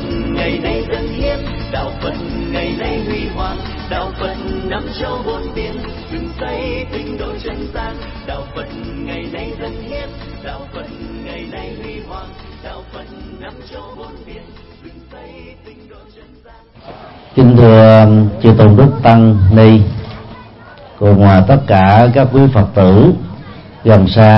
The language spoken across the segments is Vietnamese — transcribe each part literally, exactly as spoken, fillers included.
ngày nay dân hiến, đạo Phật ngày nay huy hoàng, đạo Phật năm châu bốn biển, dựng xây tinh độ chân gian. Đạo Phật ngày nay dân hiến, đạo Phật ngày nay huy hoàng, đạo Phật năm châu bốn biển, dựng xây tinh độ chân gian. Kính thưa chư tôn đức tăng ni cùng tất cả các quý Phật tử gần xa,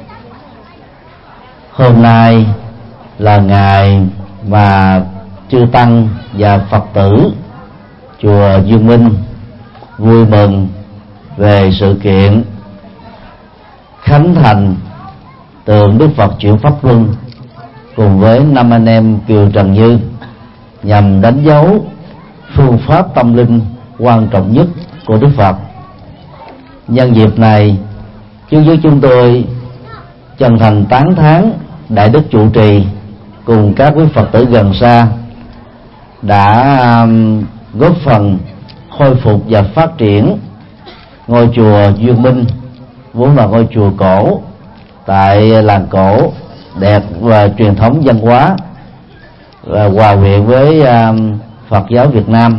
hôm nay là ngày mà chư tăng và Phật tử chùa Dương Minh vui mừng về sự kiện khánh thành tượng Đức Phật chuyển pháp luân cùng với năm anh em Kiều Trần Như, nhằm đánh dấu phương pháp tâm linh quan trọng nhất của Đức Phật. Nhân dịp này, chúng với chúng tôi chân thành tán thán Đại Đức trụ trì cùng các quý Phật tử gần xa đã um, góp phần khôi phục và phát triển ngôi chùa Dương Minh, vốn là ngôi chùa cổ tại làng cổ đẹp và truyền thống văn hóa, và hòa quyện với um, Phật giáo Việt Nam.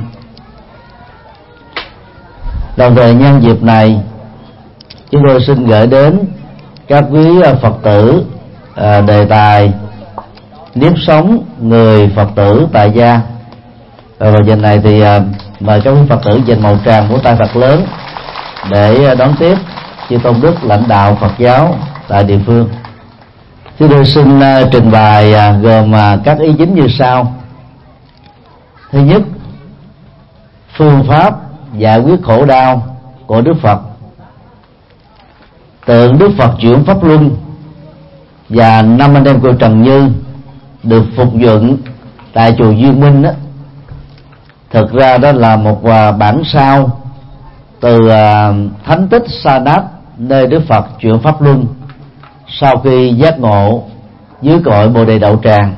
Đồng thời nhân dịp này, chúng tôi xin gửi đến các quý Phật tử à, đề tài nếp sống người Phật tử tại gia. Và vào giờ này thì à, mời các quý Phật tử dành một tràng vỗ tay thật lớn để đón tiếp chư tôn đức lãnh đạo Phật giáo tại địa phương. Chúng tôi xin uh, trình bày uh, gồm uh, các ý chính như sau. Thứ nhất, phương pháp giải quyết khổ đau của Đức Phật. Tượng Đức Phật chuyển pháp luân và năm anh em của Trần Như được phục dựng tại chùa Dương Minh đó, thực ra đó là một uh, bản sao từ uh, thánh tích Sa Nát, nơi Đức Phật chuyển pháp luân sau khi giác ngộ dưới cội Bồ Đề Đậu Tràng.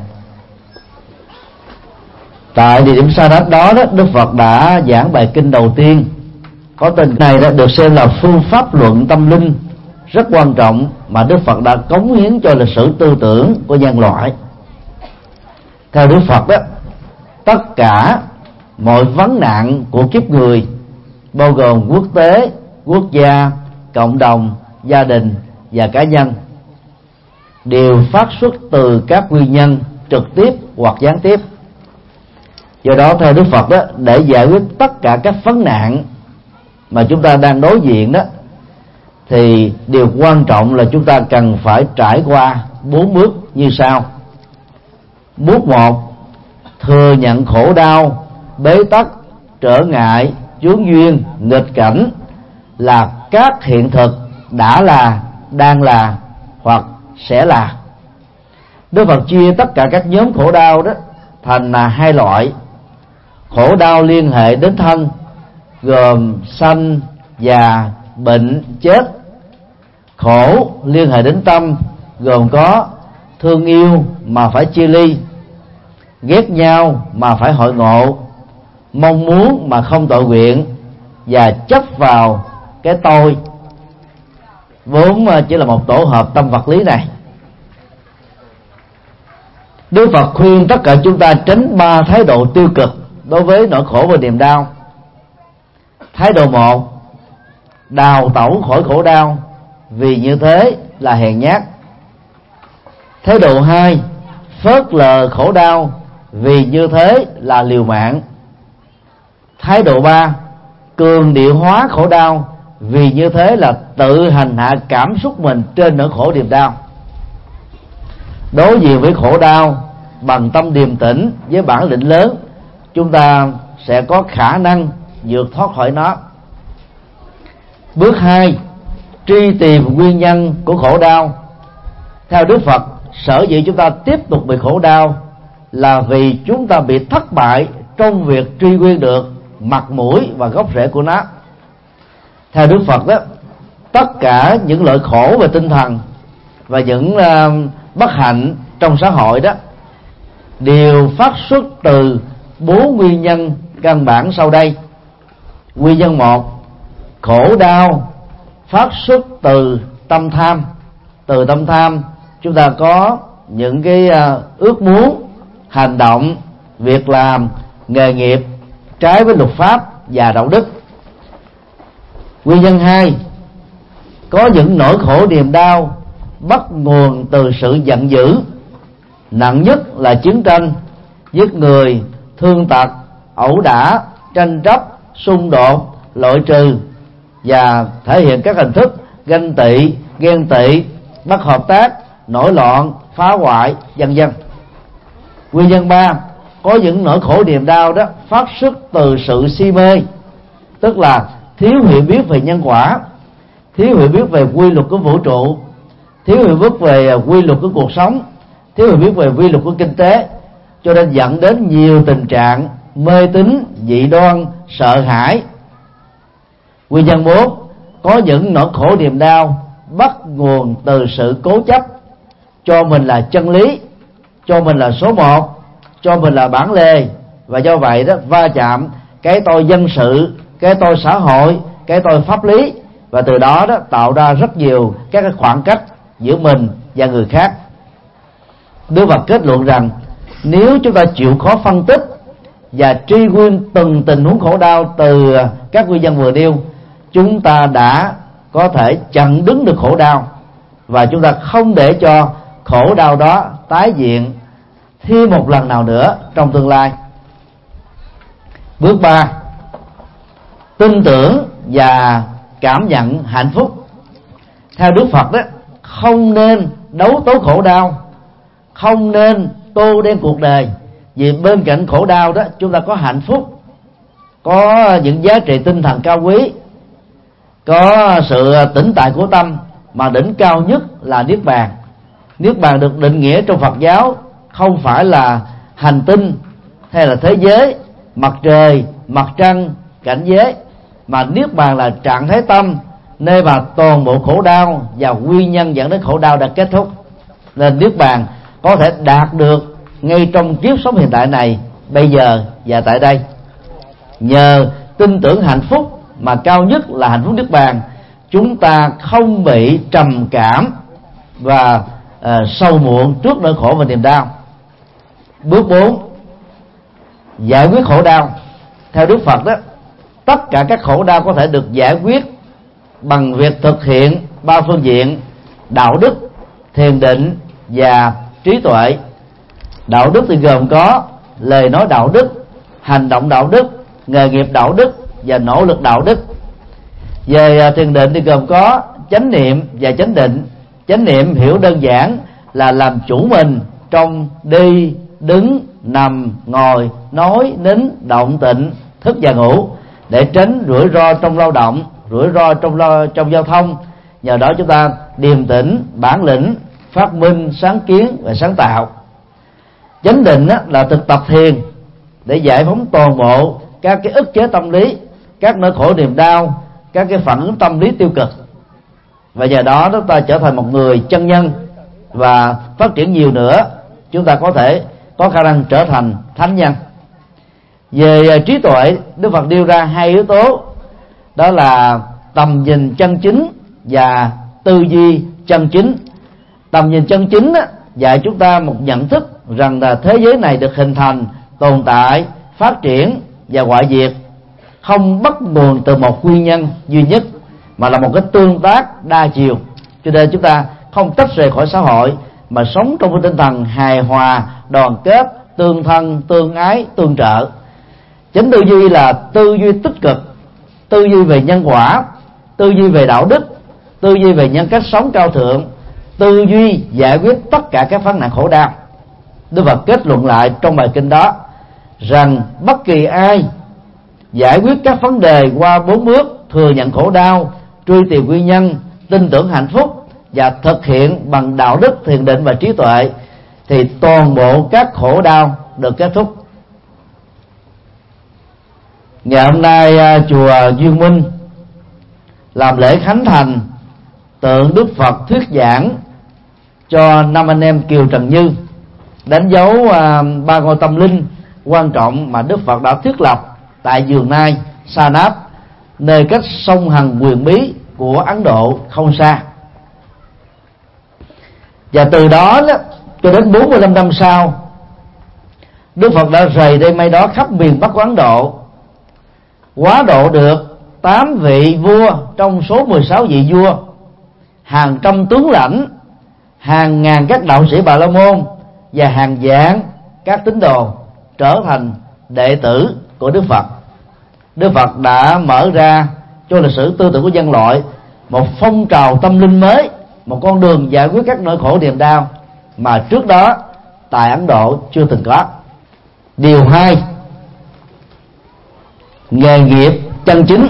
Tại địa điểm Sa Nát đó, đó, Đức Phật đã giảng bài kinh đầu tiên có tên này đã được xem là phương pháp luận tâm linh rất quan trọng mà Đức Phật đã cống hiến cho lịch sử tư tưởng của nhân loại. Theo Đức Phật đó, tất cả mọi vấn nạn của kiếp người, bao gồm quốc tế, quốc gia, cộng đồng, gia đình và cá nhân, đều phát xuất từ các nguyên nhân trực tiếp hoặc gián tiếp. Do đó theo Đức Phật đó, để giải quyết tất cả các vấn nạn mà chúng ta đang đối diện đó, thì điều quan trọng là chúng ta cần phải trải qua bốn bước như sau. Bước một, thừa nhận khổ đau, bế tắc, trở ngại, chướng duyên, nghịch cảnh là các hiện thực đã là, đang là hoặc sẽ là. Đức Phật chia tất cả các nhóm khổ đau đó thành là hai loại. Khổ đau liên hệ đến thân, gồm sanh, già, bệnh, chết. Khổ liên hệ đến tâm, gồm có thương yêu mà phải chia ly, ghét nhau mà phải hội ngộ, mong muốn mà không tội nguyện, và chấp vào cái tôi, vốn chỉ là một tổ hợp tâm vật lý này. Đức Phật khuyên tất cả chúng ta tránh ba thái độ tiêu cực đối với nỗi khổ và niềm đau. Thái độ một, đào tẩu khỏi khổ đau, vì như thế là hèn nhát. Thái độ hai, phớt lờ khổ đau, vì như thế là liều mạng. Thái độ ba, cường điệu hóa khổ đau, vì như thế là tự hành hạ cảm xúc mình trên nỗi khổ niềm đau. Đối diện với khổ đau bằng tâm điềm tĩnh với bản lĩnh lớn, chúng ta sẽ có khả năng vượt thoát khỏi nó. Bước hai, truy tìm nguyên nhân của khổ đau. Theo Đức Phật, sở dĩ chúng ta tiếp tục bị khổ đau là vì chúng ta bị thất bại trong việc truy nguyên được mặt mũi và gốc rễ của nó. Theo Đức Phật đó, tất cả những nỗi khổ về tinh thần và những uh, bất hạnh trong xã hội đó đều phát xuất từ bốn nguyên nhân căn bản sau đây. Nguyên nhân một, khổ đau phát xuất từ tâm tham. Từ tâm tham chúng ta có những cái uh, ước muốn, hành động việc làm, nghề nghiệp trái với luật pháp và đạo đức. Nguyên nhân hai, có những nỗi khổ niềm đau bắt nguồn từ sự giận dữ, nặng nhất là chiến tranh, giết người, thương tật, ẩu đả, tranh chấp, xung đột, loại trừ, và thể hiện các hình thức ganh tị, ghen tị, bất hợp tác, nổi loạn, phá hoại, vân vân. Nguyên nhân ba, có những nỗi khổ niềm đau đó phát xuất từ sự si mê, tức là thiếu hiểu biết về nhân quả, thiếu hiểu biết về quy luật của vũ trụ, thiếu hiểu biết về quy luật của cuộc sống, thiếu hiểu biết về quy luật của kinh tế, cho nên dẫn đến nhiều tình trạng mê tín, dị đoan, sợ hãi. Nguyên nhân bốn, có những nỗi khổ niềm đau bắt nguồn từ sự cố chấp, cho mình là chân lý, cho mình là số một, cho mình là bản lề, và do vậy đó va chạm cái tôi dân sự, cái tôi xã hội, cái tôi pháp lý, và từ đó đó tạo ra rất nhiều các cái khoảng cách giữa mình và người khác. Đức Phật kết luận rằng nếu chúng ta chịu khó phân tích và truy nguyên từng tình huống khổ đau từ các nguyên nhân vừa nêu, chúng ta đã có thể chặn đứng được khổ đau, và chúng ta không để cho khổ đau đó tái hiện thêm một lần nào nữa trong tương lai. Bước ba, tin tưởng và cảm nhận hạnh phúc. Theo Đức Phật đó, không nên đấu tố khổ đau, không nên tô đen cuộc đời, vì bên cạnh khổ đau đó chúng ta có hạnh phúc, có những giá trị tinh thần cao quý, có sự tĩnh tại của tâm, mà đỉnh cao nhất là niết bàn. Niết bàn được định nghĩa trong Phật giáo không phải là hành tinh hay là thế giới, mặt trời, mặt trăng, cảnh giới, mà niết bàn là trạng thái tâm nơi mà toàn bộ khổ đau và nguyên nhân dẫn đến khổ đau đã kết thúc. Nên niết bàn có thể đạt được ngay trong kiếp sống hiện tại này, bây giờ và tại đây. Nhờ tin tưởng hạnh phúc mà cao nhất là hạnh phúc niết bàn, chúng ta không bị trầm cảm và uh, sâu muộn trước nỗi khổ và niềm đau. Bước bốn, giải quyết khổ đau. Theo Đức Phật đó, tất cả các khổ đau có thể được giải quyết bằng việc thực hiện ba phương diện: đạo đức, thiền định và trí tuệ. Đạo đức thì gồm có lời nói đạo đức, hành động đạo đức, nghề nghiệp đạo đức và nỗ lực đạo đức. Về thiền định thì gồm có chánh niệm và chánh định. Chánh niệm hiểu đơn giản là làm chủ mình trong đi, đứng, nằm, ngồi, nói, nín, động, tịnh, thức và ngủ, để tránh rủi ro trong lao động, rủi ro trong lo, trong giao thông. Nhờ đó chúng ta điềm tĩnh, bản lĩnh, phát minh, sáng kiến và sáng tạo. Chánh định là thực tập thiền để giải phóng toàn bộ các cái ức chế tâm lý, các nỗi khổ niềm đau, các cái phản ứng tâm lý tiêu cực, và nhờ đó chúng ta trở thành một người chân nhân, và phát triển nhiều nữa chúng ta có thể có khả năng trở thành thánh nhân. Về trí tuệ, Đức Phật nêu ra hai yếu tố, đó là tầm nhìn chân chính và tư duy chân chính. Tầm nhìn chân chính á, dạy chúng ta một nhận thức rằng là thế giới này được hình thành, tồn tại, phát triển và hoại diệt không bắt nguồn từ một nguyên nhân duy nhất, mà là một cái tương tác đa chiều. Cho nên chúng ta không tách rời khỏi xã hội, mà sống trong một tinh thần hài hòa, đoàn kết, tương thân, tương ái, tương trợ. Chánh tư duy là tư duy tích cực, tư duy về nhân quả, tư duy về đạo đức, tư duy về nhân cách sống cao thượng, tư duy giải quyết tất cả các vấn nạn khổ đau. Đức Phật kết luận lại trong bài kinh đó rằng bất kỳ ai giải quyết các vấn đề qua bốn bước: thừa nhận khổ đau, truy tìm nguyên nhân, tin tưởng hạnh phúc và thực hiện bằng đạo đức, thiền định và trí tuệ, thì toàn bộ các khổ đau được kết thúc. Ngày hôm nay chùa Duyên Minh làm lễ khánh thành tượng Đức Phật thuyết giảng cho năm anh em Kiều Trần Như, đánh dấu ba ngôi tâm linh quan trọng mà Đức Phật đã thiết lập tại vườn Nai, Sa Náp, nơi cách sông Hằng huyền bí của Ấn Độ không xa. Và từ đó, đó cho đến bốn mươi lăm năm sau, Đức Phật đã rời đây may đó khắp miền Bắc của Ấn Độ, quá độ được tám vị vua trong số mười sáu vị vua, hàng trăm tướng lãnh, hàng ngàn các đạo sĩ Bà La Môn và hàng vạn các tín đồ trở thành đệ tử của Đức Phật. Đức Phật đã mở ra cho lịch sử tư tưởng của nhân loại một phong trào tâm linh mới, một con đường giải quyết các nỗi khổ niềm đau mà trước đó tại Ấn Độ chưa từng có. Điều hai, nghề nghiệp chân chính.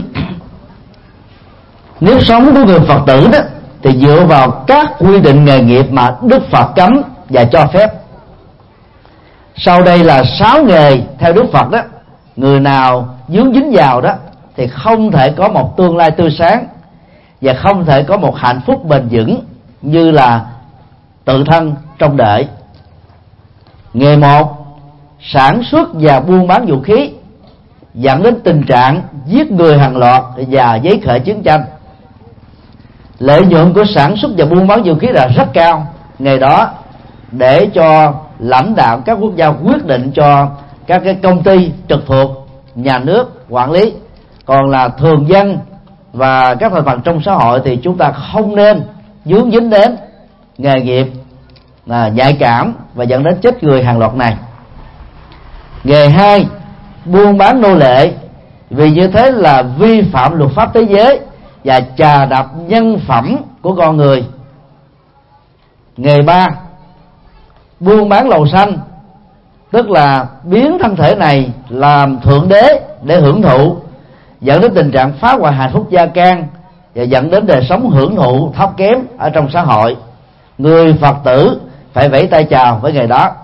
Nếu sống của người Phật tử đó thì dựa vào các quy định nghề nghiệp mà Đức Phật cấm và cho phép. Sau đây là sáu nghề theo Đức Phật đó, người nào dướng dính vào đó thì không thể có một tương lai tươi sáng và không thể có một hạnh phúc bền vững như là tự thân trong đời. Nghề một, sản xuất và buôn bán vũ khí, dẫn đến tình trạng giết người hàng loạt và giấy khởi chiến tranh. Lợi nhuận của sản xuất và buôn bán vũ khí là rất cao. Ngày đó để cho lãnh đạo các quốc gia quyết định cho các cái công ty trực thuộc nhà nước quản lý, còn là thường dân và các thành phần trong xã hội thì chúng ta không nên dướng dính đến nghề nghiệp là nhạy cảm và dẫn đến chết người hàng loạt này. Nghề hai, buôn bán nô lệ, vì như thế là vi phạm luật pháp thế giới và chà đạp nhân phẩm của con người. Nghề ba, buôn bán lầu xanh, tức là biến thân thể này làm thượng đế để hưởng thụ, dẫn đến tình trạng phá hoại hạnh phúc gia can và dẫn đến đời sống hưởng thụ thấp kém ở trong xã hội. Người Phật tử phải vẫy tay chào với nghề đó.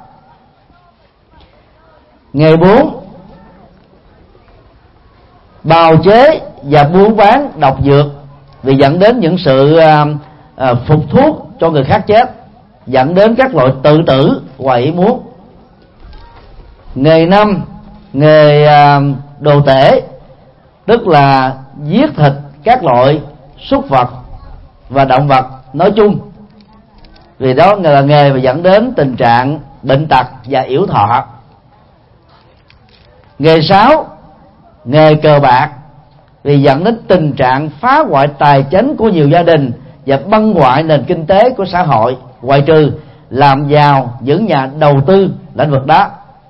Nghề bốn, bào chế và buôn bán độc dược, vì dẫn đến những sự uh, uh, phục thuốc cho người khác chết, dẫn đến các loại tự tử ngoài ý muốn. Nghề năm, nghề uh, đồ tể, tức là giết thịt các loại súc vật và động vật nói chung, vì đó là nghề và dẫn đến tình trạng bệnh tật và yểu thọ. Nghề sáu, nghề cờ bạc, vì dẫn đến tình trạng phá hoại tài chính của nhiều gia đình và băng hoại nền kinh tế của xã hội, ngoại trừ làm giàu những nhà đầu tư lĩnh vực đó.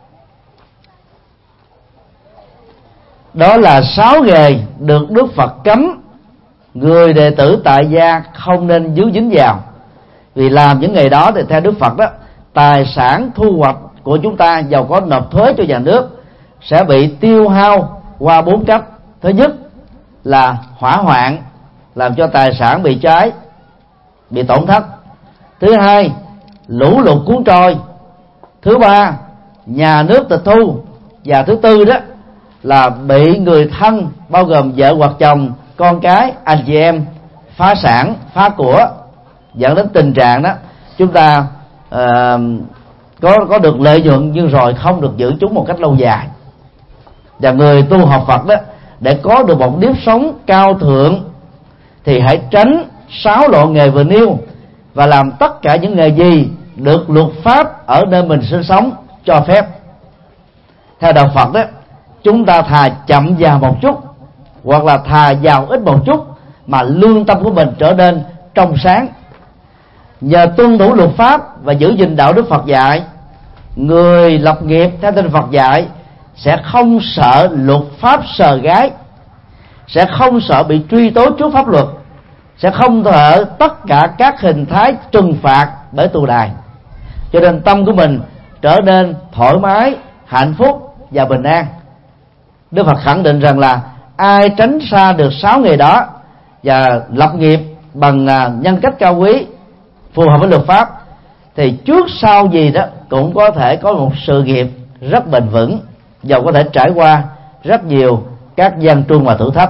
Đó là sáu nghề được Đức Phật cấm người đệ tử tại gia không nên dướng dính vào, vì làm những nghề đó thì theo Đức Phật đó, tài sản thu hoạch của chúng ta giàu có nộp thuế cho nhà nước sẽ bị tiêu hao qua bốn cách. Thứ nhất là hỏa hoạn, làm cho tài sản bị cháy, bị tổn thất. Thứ hai, lũ lụt cuốn trôi. Thứ ba, nhà nước tịch thu. Và thứ tư đó là bị người thân, bao gồm vợ hoặc chồng, con cái, anh chị em phá sản, phá của, dẫn đến tình trạng đó chúng ta uh, có có được lợi nhuận nhưng rồi không được giữ chúng một cách lâu dài. Và người tu học Phật đó, để có được một nếp sống cao thượng thì hãy tránh sáu loại nghề vừa nêu và làm tất cả những nghề gì được luật pháp ở nơi mình sinh sống cho phép. Theo đạo Phật đó, chúng ta thà chậm vào một chút hoặc là thà giàu ít một chút mà lương tâm của mình trở nên trong sáng. Nhờ tuân thủ luật pháp và giữ gìn đạo đức Phật dạy, người lập nghiệp theo tinh Phật dạy sẽ không sợ luật pháp sờ gái, sẽ không sợ bị truy tố trước pháp luật, sẽ không sợ tất cả các hình thái trừng phạt bởi tù đài. Cho nên tâm của mình trở nên thoải mái, hạnh phúc và bình an. Đức Phật khẳng định rằng là ai tránh xa được sáu nghề đó và lập nghiệp bằng nhân cách cao quý phù hợp với luật pháp thì trước sau gì đó cũng có thể có một sự nghiệp rất bền vững, dầu có thể trải qua rất nhiều các gian truân và thử thách.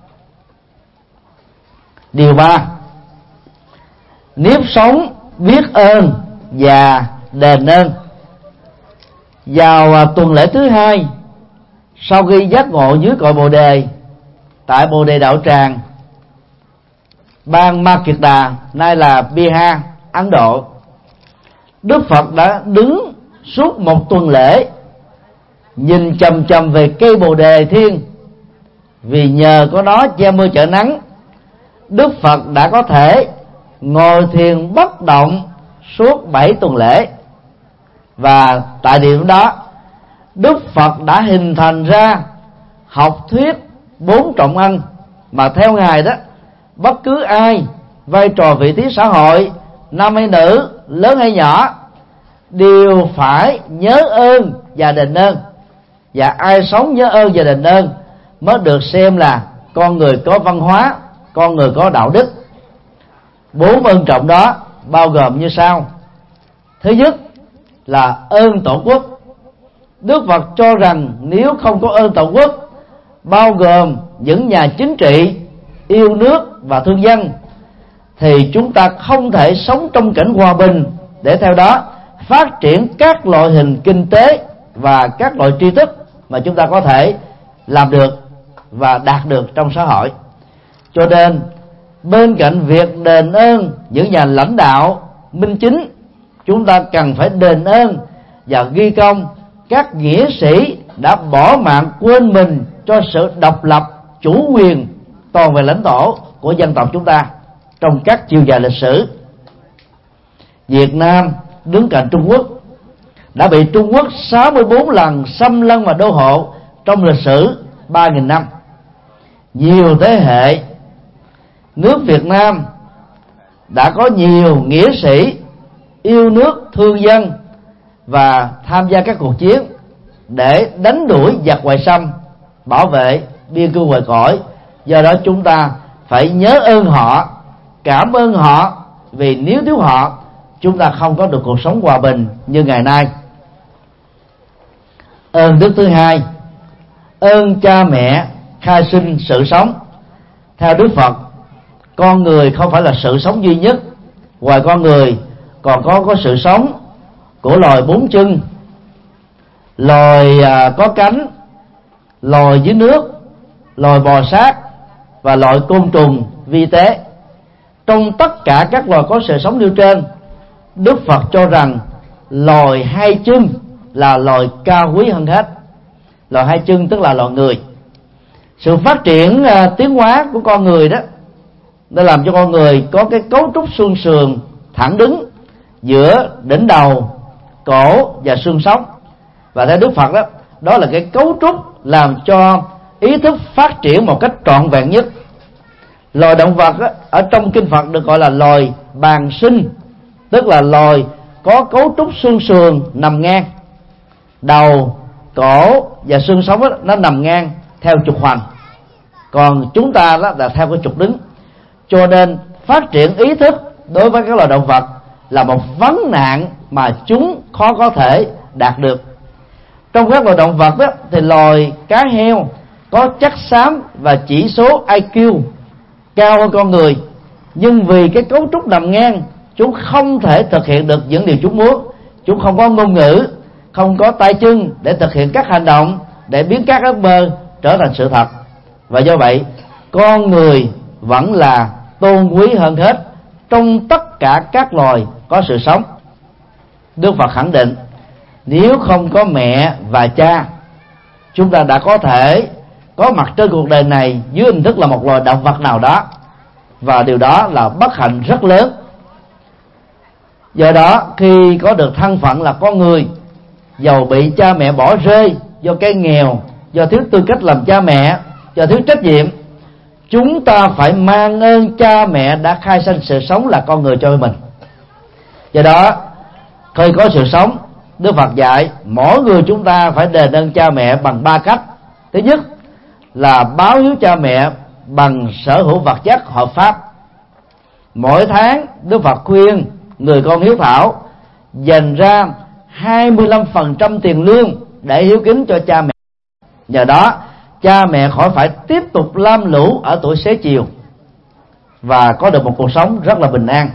Điều ba, nếp sống biết ơn và đền ơn. Vào tuần lễ thứ hai sau khi giác ngộ dưới cội Bồ Đề tại Bồ Đề Đạo Tràng, bang Ma Kiệt Đà, nay là Bihar, Ấn Độ, Đức Phật đã đứng suốt một tuần lễ nhìn chằm chằm về cây bồ đề thiên, vì nhờ có nó che mưa chở nắng, Đức Phật đã có thể ngồi thiền bất động suốt bảy tuần lễ. Và tại điểm đó, Đức Phật đã hình thành ra học thuyết bốn trọng ân, mà theo Ngài đó, bất cứ ai vai trò vị trí xã hội, nam hay nữ, lớn hay nhỏ, đều phải nhớ ơn và đền ơn. Và ai sống nhớ ơn và đền ơn mới được xem là con người có văn hóa, con người có đạo đức. Bốn ơn trọng đó bao gồm như sau. Thứ nhất là ơn tổ quốc. Đức Phật cho rằng nếu không có ơn tổ quốc, bao gồm những nhà chính trị yêu nước và thương dân, thì chúng ta không thể sống trong cảnh hòa bình, để theo đó phát triển các loại hình kinh tế và các loại tri thức mà chúng ta có thể làm được và đạt được trong xã hội. Cho nên bên cạnh việc đền ơn những nhà lãnh đạo minh chính, chúng ta cần phải đền ơn và ghi công các nghĩa sĩ đã bỏ mạng quên mình cho sự độc lập, chủ quyền toàn về lãnh thổ của dân tộc chúng ta trong các chiều dài lịch sử. Việt Nam đứng cạnh Trung Quốc, đã bị Trung Quốc sáu mươi bốn lần xâm lăng và đô hộ trong lịch sử ba nghìn năm. Nhiều thế hệ nước Việt Nam đã có nhiều nghĩa sĩ yêu nước, thương dân và tham gia các cuộc chiến để đánh đuổi giặc ngoại xâm, bảo vệ biên cương ngoài cõi. Do đó chúng ta phải nhớ ơn họ, cảm ơn họ, vì nếu thiếu họ, chúng ta không có được cuộc sống hòa bình như ngày nay. Ơn đức thứ hai, ơn cha mẹ khai sinh sự sống. Theo Đức Phật, con người không phải là sự sống duy nhất. Ngoài con người còn có có sự sống của loài bốn chân, loài à, có cánh, loài dưới nước, loài bò sát và loài côn trùng vi tế. Trong tất cả các loài có sự sống nêu trên, Đức Phật cho rằng loài hai chân là loài cao quý hơn hết. Loài hai chân tức là loài người. Sự phát triển uh, tiến hóa của con người đó đã làm cho con người có cái cấu trúc xương sườn thẳng đứng giữa đỉnh đầu, cổ và xương sống. Và theo Đức Phật đó, đó là cái cấu trúc làm cho ý thức phát triển một cách trọn vẹn nhất. Loài động vật đó, ở trong kinh Phật được gọi là loài bàng sinh, tức là loài có cấu trúc xương sườn nằm ngang, đầu, cổ và xương sống đó, nó nằm ngang theo trục hoành. Còn chúng ta đó là theo cái trục đứng. Cho nên phát triển ý thức đối với các loài động vật là một vấn nạn mà chúng khó có thể đạt được. Trong các loài động vật đó, thì loài cá heo có chất xám và chỉ số I Q cao hơn con người, nhưng vì cái cấu trúc nằm ngang, chúng không thể thực hiện được những điều chúng muốn. Chúng không có ngôn ngữ, không có tay chân để thực hiện các hành động để biến các ước mơ trở thành sự thật. Và do vậy, con người vẫn là tôn quý hơn hết trong tất cả các loài có sự sống. Đức Phật khẳng định, nếu không có mẹ và cha, chúng ta đã có thể có mặt trên cuộc đời này dưới hình thức là một loài động vật nào đó, và điều đó là bất hạnh rất lớn. Do đó, khi có được thân phận là con người, dầu bị cha mẹ bỏ rơi do cái nghèo, do thiếu tư cách làm cha mẹ, do thiếu trách nhiệm, chúng ta phải mang ơn cha mẹ đã khai sinh sự sống là con người cho mình. Do đó, khi có sự sống, Đức Phật dạy mỗi người chúng ta phải đền ơn cha mẹ bằng ba cách. Thứ nhất là báo hiếu cha mẹ bằng sở hữu vật chất hợp pháp. Mỗi tháng Đức Phật khuyên người con hiếu thảo dành ra hai mươi lăm phần trăm tiền lương để hiếu kính cho cha mẹ. Nhờ đó cha mẹ khỏi phải tiếp tục lam lũ ở tuổi xế chiều và có được một cuộc sống rất là bình an.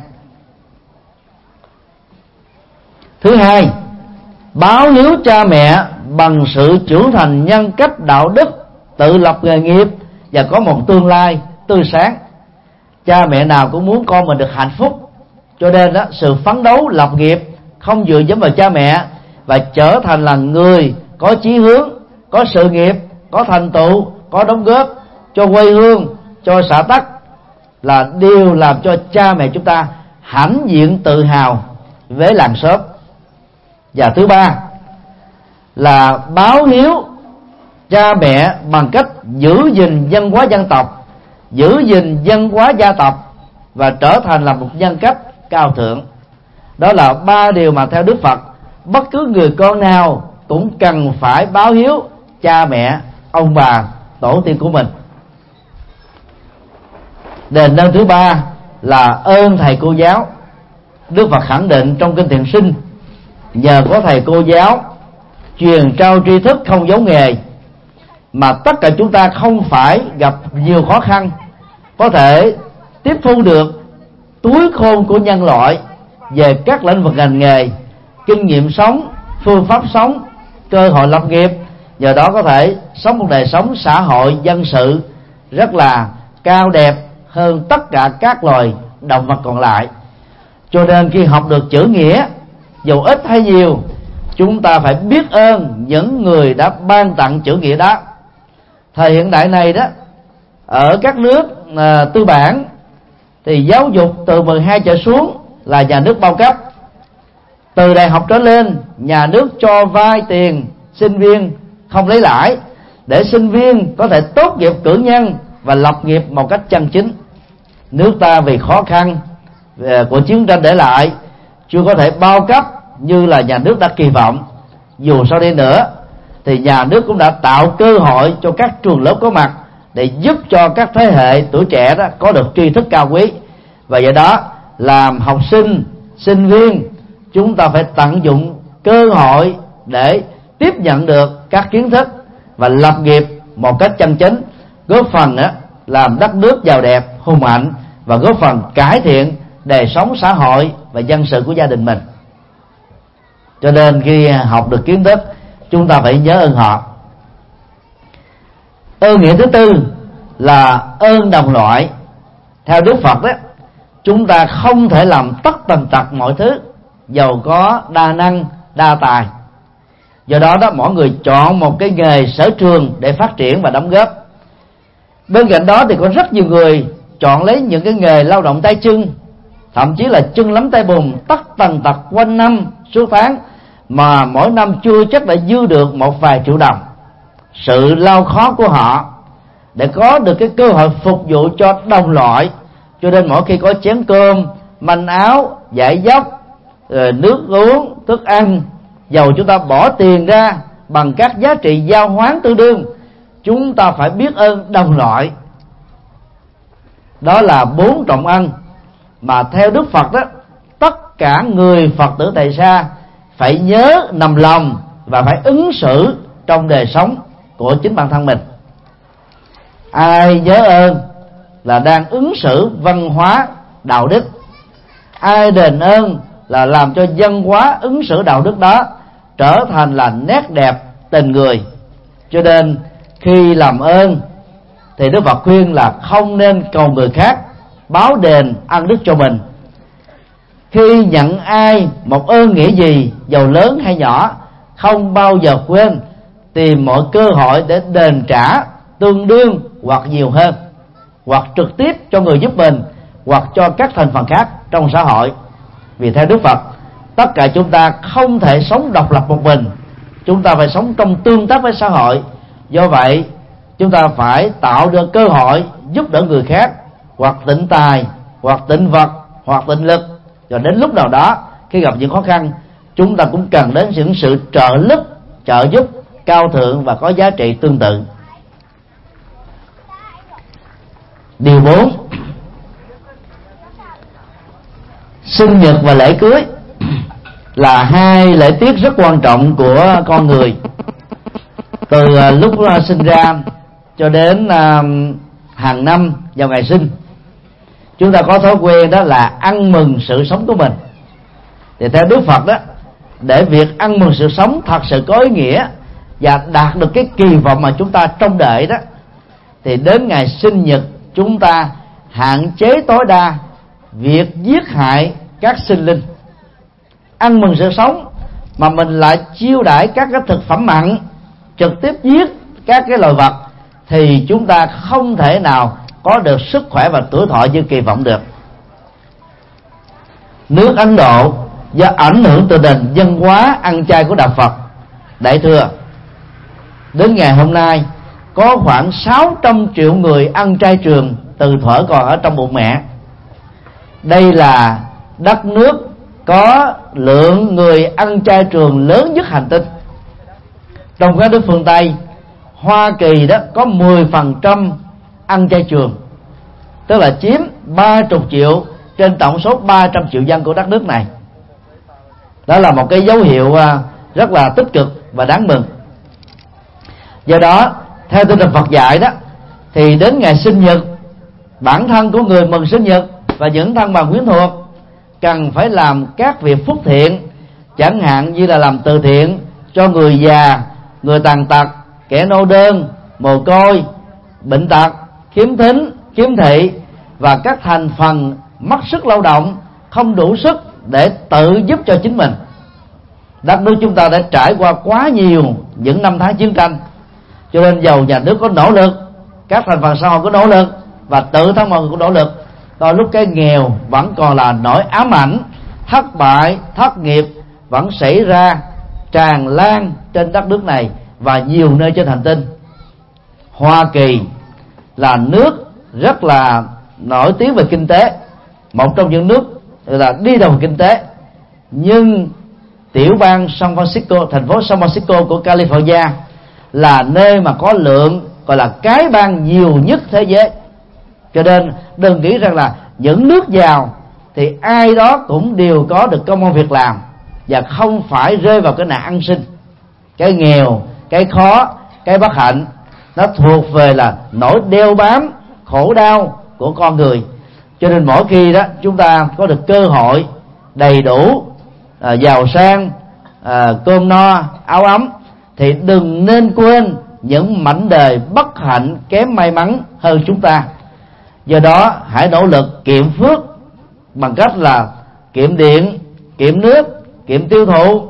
Thứ hai, báo hiếu cha mẹ bằng sự trưởng thành nhân cách đạo đức, tự lập nghề nghiệp và có một tương lai tươi sáng. Cha mẹ nào cũng muốn con mình được hạnh phúc, cho nên đó, sự phấn đấu lập nghiệp không dựa dẫm vào cha mẹ và trở thành là người có chí hướng, có sự nghiệp, có thành tựu, có đóng góp cho quê hương, cho xã tắc là điều làm cho cha mẹ chúng ta hãnh diện tự hào với làng xóm. Và thứ ba là báo hiếu cha mẹ bằng cách giữ gìn văn hóa dân tộc, giữ gìn văn hóa gia tộc và trở thành là một nhân cách cao thượng. Đó là ba điều mà theo Đức Phật bất cứ người con nào cũng cần phải báo hiếu cha mẹ, ông bà, tổ tiên của mình. Đền ơn thứ ba là ơn thầy cô giáo. Đức Phật khẳng định trong kinh Thiện Sinh, nhờ có thầy cô giáo truyền trao tri thức không giấu nghề mà tất cả chúng ta không phải gặp nhiều khó khăn, có thể tiếp thu được túi khôn của nhân loại về các lĩnh vực ngành nghề, kinh nghiệm sống, phương pháp sống, cơ hội lập nghiệp. Nhờ đó có thể sống một đời sống xã hội dân sự rất là cao đẹp hơn tất cả các loài động vật còn lại. Cho nên khi học được chữ nghĩa, dù ít hay nhiều, chúng ta phải biết ơn những người đã ban tặng chữ nghĩa đó. Thời hiện đại này đó, ở các nước à, tư bản thì giáo dục từ mười hai trở xuống là nhà nước bao cấp. Từ đại học trở lên, nhà nước cho vay tiền sinh viên không lấy lãi để sinh viên có thể tốt nghiệp cử nhân và lập nghiệp một cách chân chính. Nước ta vì khó khăn của chiến tranh để lại chưa có thể bao cấp như là nhà nước đã kỳ vọng. Dù sau đây nữa thì nhà nước cũng đã tạo cơ hội cho các trường lớp có mặt để giúp cho các thế hệ tuổi trẻ đó có được tri thức cao quý. Và do đó làm học sinh, sinh viên, chúng ta phải tận dụng cơ hội để tiếp nhận được các kiến thức và lập nghiệp một cách chân chính, góp phần đó, làm đất nước giàu đẹp, hùng mạnh và góp phần cải thiện đời sống xã hội và dân sự của gia đình mình. Cho nên khi học được kiến thức, chúng ta phải nhớ ơn họ. Ơn nghĩa thứ tư là ơn đồng loại. Theo Đức Phật đó, chúng ta không thể làm tất tần tật mọi thứ, dầu có đa năng, đa tài. Do đó đó mỗi người chọn một cái nghề sở trường để phát triển và đóng góp. Bên cạnh đó thì có rất nhiều người chọn lấy những cái nghề lao động tay chân, thậm chí là chân lấm tay bùn, tất tần tật quanh năm suốt tháng, mà mỗi năm chưa chắc đã dư được một vài triệu đồng. Sự lao khó của họ để có được cái cơ hội phục vụ cho đồng loại, cho nên mỗi khi có chén cơm, manh áo, giày dốc, nước uống, thức ăn, dầu chúng ta bỏ tiền ra bằng các giá trị giao hoán tương đương, chúng ta phải biết ơn đồng loại. Đó là bốn trọng ân mà theo Đức Phật đó, tất cả người Phật tử tại gia phải nhớ nằm lòng và phải ứng xử trong đời sống của chính bản thân mình. Ai nhớ ơn là đang ứng xử văn hóa đạo đức, ai đền ơn là làm cho văn hóa ứng xử đạo đức đó trở thành là nét đẹp tình người. Cho nên khi làm ơn thì Đức Phật khuyên là không nên cầu người khác báo đền ân đức cho mình. Khi nhận ai một ơn nghĩa gì, dầu lớn hay nhỏ, không bao giờ quên tìm mọi cơ hội để đền trả tương đương hoặc nhiều hơn, hoặc trực tiếp cho người giúp mình, hoặc cho các thành phần khác trong xã hội. Vì theo Đức Phật, tất cả chúng ta không thể sống độc lập một mình, chúng ta phải sống trong tương tác với xã hội. Do vậy chúng ta phải tạo được cơ hội giúp đỡ người khác, hoặc tịnh tài, hoặc tịnh vật, hoặc tịnh lực. Rồi đến lúc nào đó khi gặp những khó khăn, chúng ta cũng cần đến những sự trợ giúp, trợ giúp cao thượng và có giá trị tương tự. Điều bốn, sinh nhật và lễ cưới là hai lễ tiết rất quan trọng của con người. Từ lúc sinh ra cho đến hàng năm vào ngày sinh, chúng ta có thói quen đó là ăn mừng sự sống của mình. Thì theo Đức Phật đó, để việc ăn mừng sự sống thật sự có ý nghĩa và đạt được cái kỳ vọng mà chúng ta trông đợi đó, thì đến ngày sinh nhật chúng ta hạn chế tối đa việc giết hại các sinh linh. Ăn mừng sự sống mà mình lại chiêu đãi các cái thực phẩm mặn trực tiếp giết các cái loài vật thì chúng ta không thể nào có được sức khỏe và tuổi thọ như kỳ vọng được. Nước Ấn Độ do ảnh hưởng từ nền văn hóa ăn chay của đạo Phật Đại thừa, đến ngày hôm nay có khoảng sáu trăm triệu người ăn chay trường từ thuở còn ở trong bụng mẹ. Đây là đất nước có lượng người ăn chay trường lớn nhất hành tinh. Trong các nước phương Tây, Hoa Kỳ đó có mười phần trăm ăn chay trường, tức là chiếm ba mươi triệu trên tổng số ba trăm triệu dân của đất nước này. Đó là một cái dấu hiệu rất là tích cực và đáng mừng. Do đó, theo tinh thần Phật dạy đó, thì đến ngày sinh nhật, bản thân của người mừng sinh nhật và những thân bằng quyến thuộc cần phải làm các việc phúc thiện, chẳng hạn như là làm từ thiện cho người già, người tàn tật, kẻ nô đơn, mồ côi, bệnh tật, khiếm thính, khiếm thị và các thành phần mất sức lao động, không đủ sức để tự giúp cho chính mình. Đất nước chúng ta đã trải qua quá nhiều những năm tháng chiến tranh, cho nên dầu nhà nước có nỗ lực, các thành phần xã hội có nỗ lực và tự thân mọi người có nỗ lực, đôi lúc cái nghèo vẫn còn là nỗi ám ảnh, thất bại, thất nghiệp vẫn xảy ra tràn lan trên đất nước này và nhiều nơi trên hành tinh. Hoa Kỳ là nước rất là nổi tiếng về kinh tế, một trong những nước là đi đầu kinh tế, nhưng tiểu bang San Francisco, thành phố San Francisco của California là nơi mà có lượng gọi là cái bang nhiều nhất thế giới. Cho nên đừng nghĩ rằng là những nước giàu thì ai đó cũng đều có được công ăn việc làm và không phải rơi vào cái nạn ăn sinh. Cái nghèo, cái khó, cái bất hạnh nó thuộc về là nỗi đeo bám, khổ đau của con người. Cho nên mỗi khi đó chúng ta có được cơ hội đầy đủ, à, giàu sang, à, cơm no, áo ấm, thì đừng nên quên những mảnh đời bất hạnh kém may mắn hơn chúng ta. Do đó hãy nỗ lực kiệm phước bằng cách là kiệm điện, kiệm nước, kiệm tiêu thụ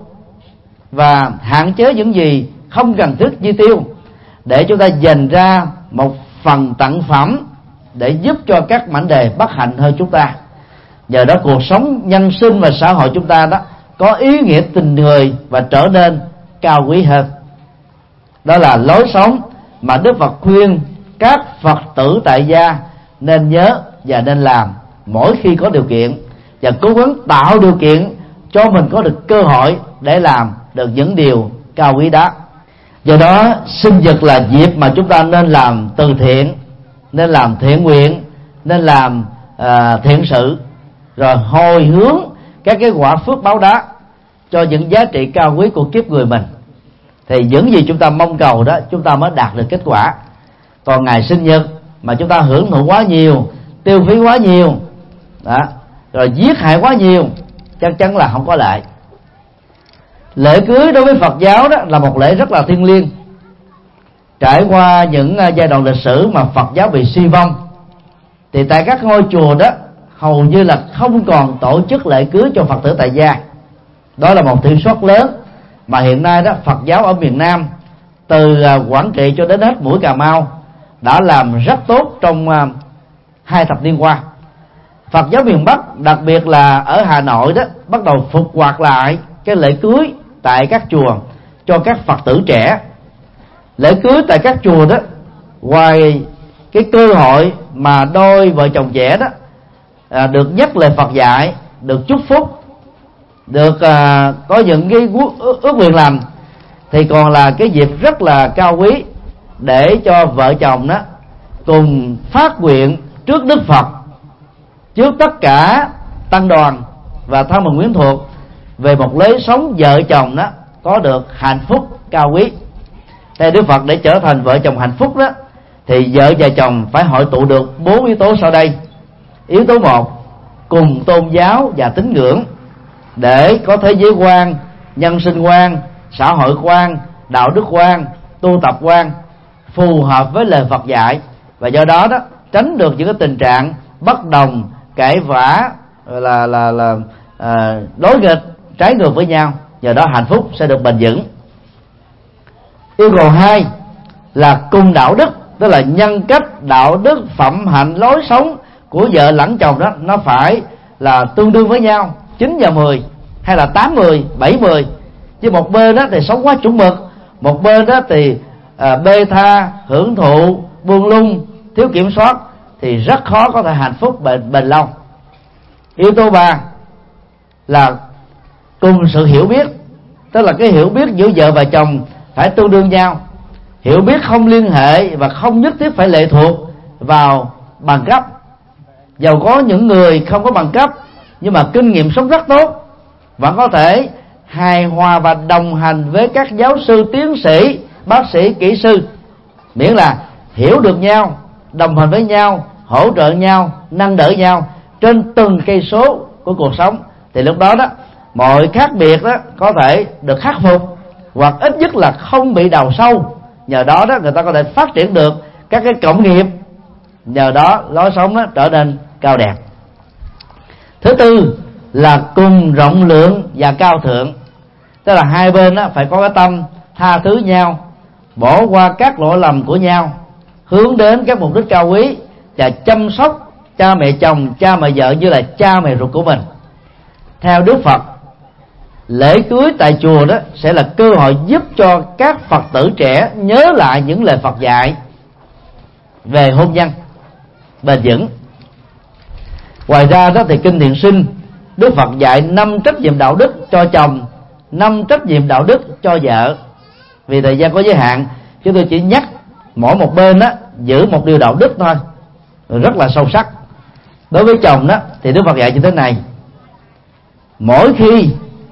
và hạn chế những gì không cần thiết chi tiêu, để chúng ta dành ra một phần tặng phẩm để giúp cho các mảnh đề bất hạnh hơn chúng ta. Nhờ đó cuộc sống nhân sinh và xã hội chúng ta đó có ý nghĩa tình người và trở nên cao quý hơn. Đó là lối sống mà Đức Phật khuyên các Phật tử tại gia nên nhớ và nên làm mỗi khi có điều kiện, và cố gắng tạo điều kiện cho mình có được cơ hội để làm được những điều cao quý đó. Do đó sinh nhật là dịp mà chúng ta nên làm từ thiện, nên làm thiện nguyện, nên làm à, thiện sự, rồi hồi hướng các cái quả phước báo đó cho những giá trị cao quý của kiếp người mình. Thì những gì chúng ta mong cầu đó chúng ta mới đạt được kết quả. Còn ngày sinh nhật mà chúng ta hưởng thụ quá nhiều, tiêu phí quá nhiều đó, rồi giết hại quá nhiều, chắc chắn là không có lợi. Lễ cưới đối với Phật giáo đó là một lễ rất là thiêng liêng. Trải qua những giai đoạn lịch sử mà Phật giáo bị suy vong, thì tại các ngôi chùa đó hầu như là không còn tổ chức lễ cưới cho Phật tử tại gia. Đó là một thiểu suất lớn mà hiện nay đó Phật giáo ở miền Nam, từ Quảng Trị cho đến hết mũi Cà Mau, đã làm rất tốt trong hai thập niên qua. Phật giáo miền Bắc, đặc biệt là ở Hà Nội đó, bắt đầu phục hoạt lại cái lễ cưới tại các chùa cho các Phật tử trẻ. Lễ cưới tại các chùa đó, ngoài cái cơ hội mà đôi vợ chồng trẻ đó à, được nhắc lời Phật dạy, được chúc phúc, được à, có những cái ước nguyện làm, thì còn là cái dịp rất là cao quý để cho vợ chồng đó cùng phát nguyện trước Đức Phật, trước tất cả tăng đoàn và thân bằng quyến thuộc về một lối sống vợ chồng đó có được hạnh phúc cao quý. Theo Đức Phật, để trở thành vợ chồng hạnh phúc đó thì vợ và chồng phải hội tụ được bốn yếu tố sau đây. Yếu tố một, cùng tôn giáo và tín ngưỡng, để có thế giới quan, nhân sinh quan, xã hội quan, đạo đức quan, tu tập quan phù hợp với lời Phật dạy, và do đó đó tránh được những cái tình trạng bất đồng, cãi vã, là là là à, đối nghịch, trái ngược với nhau. Nhờ đó hạnh phúc sẽ được bền vững. Yêu cầu hai là cùng đạo đức, tức là nhân cách, đạo đức, phẩm hạnh, lối sống của vợ lẫn chồng đó nó phải là tương đương với nhau, chín và mười, hay là tám mười, bảy mười. Chứ một bên đó thì sống quá chuẩn mực, một bên đó thì à, bê tha, hưởng thụ, buông lung, thiếu kiểm soát, thì rất khó có thể hạnh phúc bền, bền lâu. Yếu tố ba là cùng sự hiểu biết, tức là cái hiểu biết giữa vợ và chồng phải tương đương nhau. Hiểu biết không liên hệ và không nhất thiết phải lệ thuộc vào bằng cấp. Dầu có những người không có bằng cấp nhưng mà kinh nghiệm sống rất tốt, vẫn có thể hài hòa và đồng hành với các giáo sư, tiến sĩ, bác sĩ, kỹ sư, miễn là hiểu được nhau, đồng hành với nhau, hỗ trợ nhau, nâng đỡ nhau trên từng cây số của cuộc sống, thì lúc đó đó mọi khác biệt đó có thể được khắc phục, hoặc ít nhất là không bị đào sâu. Nhờ đó đó người ta có thể phát triển được các cái cộng nghiệp, nhờ đó lối sống đó trở nên cao đẹp. Thứ tư là cùng rộng lượng và cao thượng, tức là hai bên đó phải có cái tâm tha thứ nhau, bỏ qua các lỗi lầm của nhau, hướng đến các mục đích cao quý và chăm sóc cha mẹ chồng, cha mẹ vợ như là cha mẹ ruột của mình. Theo Đức Phật, lễ cưới tại chùa đó sẽ là cơ hội giúp cho các Phật tử trẻ nhớ lại những lời Phật dạy về hôn nhân bền vững. Ngoài ra đó thì kinh Thiện Sinh, Đức Phật dạy năm trách nhiệm đạo đức cho chồng, năm trách nhiệm đạo đức cho vợ. Vì thời gian có giới hạn, chúng tôi chỉ nhắc mỗi một bên đó giữ một điều đạo đức thôi, rất là sâu sắc. Đối với chồng đó thì Đức Phật dạy như thế này: mỗi khi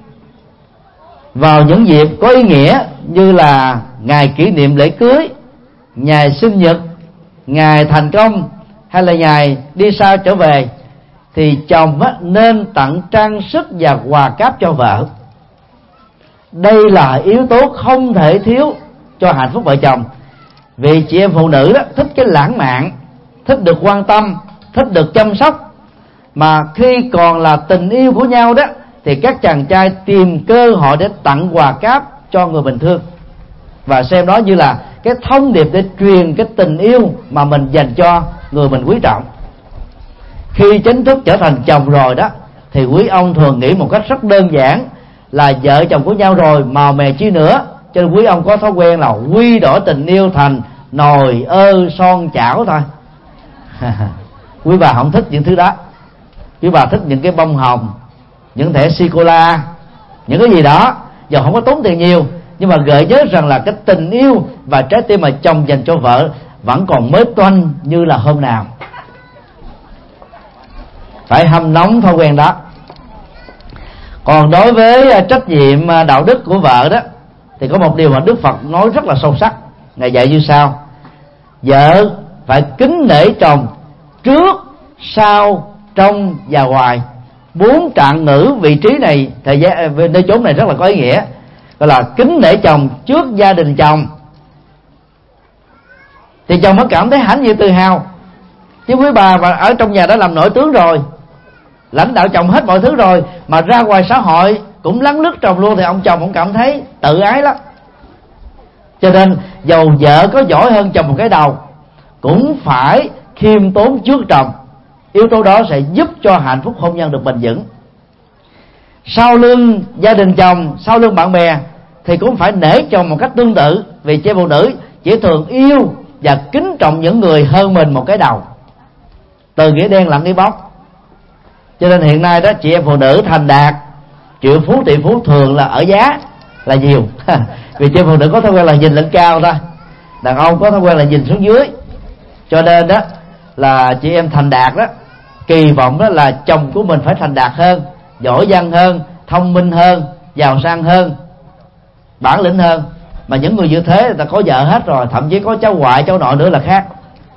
vào những dịp có ý nghĩa như là ngày kỷ niệm lễ cưới, ngày sinh nhật, ngày thành công, hay là ngày đi xa trở về, thì chồng nên tặng trang sức và quà cáp cho vợ. Đây là yếu tố không thể thiếu cho hạnh phúc vợ chồng. Vì chị em phụ nữ đó thích cái lãng mạn, thích được quan tâm, thích được chăm sóc, mà khi còn là tình yêu của nhau đó thì các chàng trai tìm cơ hội để tặng quà cáp cho người bình thường, và xem đó như là cái thông điệp để truyền cái tình yêu mà mình dành cho người mình quý trọng. Khi chính thức trở thành chồng rồi đó thì quý ông thường nghĩ một cách rất đơn giản là vợ chồng của nhau rồi, màu mè chi nữa. Cho nên quý ông có thói quen là quy đổi tình yêu thành nồi ơ son chảo thôi. Quý bà không thích những thứ đó. Quý bà thích những cái bông hồng, những thẻ sô-cô-la, những cái gì đó giờ không có tốn tiền nhiều, nhưng mà gợi nhớ rằng là cái tình yêu và trái tim mà chồng dành cho vợ vẫn còn mới toanh như là hôm nào. Phải hâm nóng thói quen đó. Còn đối với trách nhiệm đạo đức của vợ đó thì có một điều mà Đức Phật nói rất là sâu sắc. Ngài dạy như sau: vợ phải kính nể chồng trước, sau, trong và ngoài. Bốn trạng ngữ vị trí này, thời gian nơi chốn này rất là có ý nghĩa. Gọi là kính nể chồng trước gia đình chồng, thì chồng mới cảm thấy hãnh diện tự hào. Chứ quý bà mà ở trong nhà đã làm nội tướng rồi, lãnh đạo chồng hết mọi thứ rồi, mà ra ngoài xã hội cũng lấn lướt chồng luôn, thì ông chồng cũng cảm thấy tự ái lắm. Cho nên dầu vợ có giỏi hơn chồng một cái đầu, cũng phải khiêm tốn trước chồng. Yếu tố đó sẽ giúp cho hạnh phúc hôn nhân được bền vững. Sau lưng gia đình chồng, sau lưng bạn bè thì cũng phải nể chồng một cách tương tự. Vì chị phụ nữ chỉ thường yêu và kính trọng những người hơn mình một cái đầu, từ nghĩa đen lẫn nghĩa bóng. Cho nên hiện nay đó chị em phụ nữ thành đạt, triệu phú tỷ phú thường là ở giá là nhiều. Vì chị em phụ nữ có thói quen là nhìn lên cao thôi, đàn ông có thói quen là nhìn xuống dưới. Cho nên đó là chị em thành đạt đó, kỳ vọng đó là chồng của mình phải thành đạt hơn, giỏi văn hơn, thông minh hơn, giàu sang hơn, bản lĩnh hơn. Mà những người như thế người ta có vợ hết rồi, thậm chí có cháu ngoại cháu nội nữa là khác.